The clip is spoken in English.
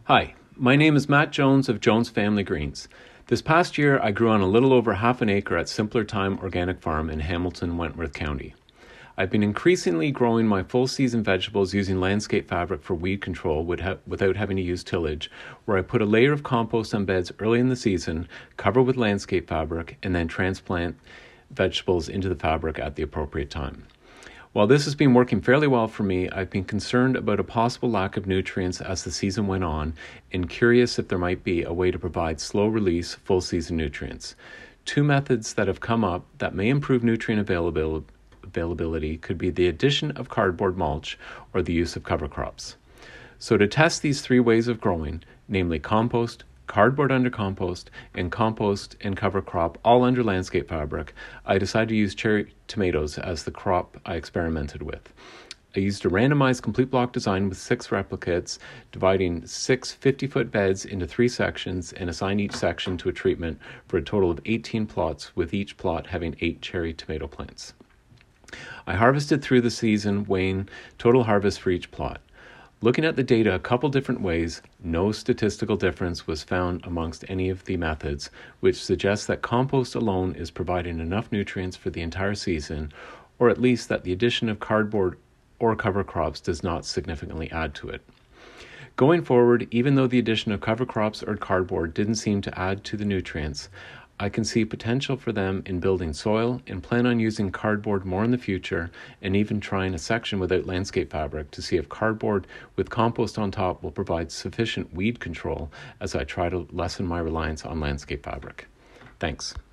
Hi, my name is Matt Jones of Jones Family Greens. This past year, I grew on a little over half an acre at Simpler Time Organic Farm in Hamilton, Wentworth County. I've been increasingly growing my full-season vegetables using landscape fabric for weed control without having to use tillage, where I put a layer of compost on beds early in the season, cover with landscape fabric, and then transplant vegetables into the fabric at the appropriate time. While this has been working fairly well for me, I've been concerned about a possible lack of nutrients as the season went on and curious if there might be a way to provide slow-release, full-season nutrients. Two methods that have come up that may improve nutrient availability could be the addition of cardboard mulch or the use of cover crops. So to test these three ways of growing, namely compost, cardboard under compost, and compost and cover crop all under landscape fabric, I decided to use cherry tomatoes as the crop I experimented with. I used a randomized complete block design with 6 replicates, dividing 6 50-foot beds into 3 sections and assigned each section to a treatment for a total of 18 plots, with each plot having 8 cherry tomato plants. I harvested through the season, weighing total harvest for each plot. Looking at the data a couple different ways, no statistical difference was found amongst any of the methods, which suggests that compost alone is providing enough nutrients for the entire season, or at least that the addition of cardboard or cover crops does not significantly add to it. Going forward, even though the addition of cover crops or cardboard didn't seem to add to the nutrients, I can see potential for them in building soil and plan on using cardboard more in the future, and even trying a section without landscape fabric to see if cardboard with compost on top will provide sufficient weed control as I try to lessen my reliance on landscape fabric. Thanks.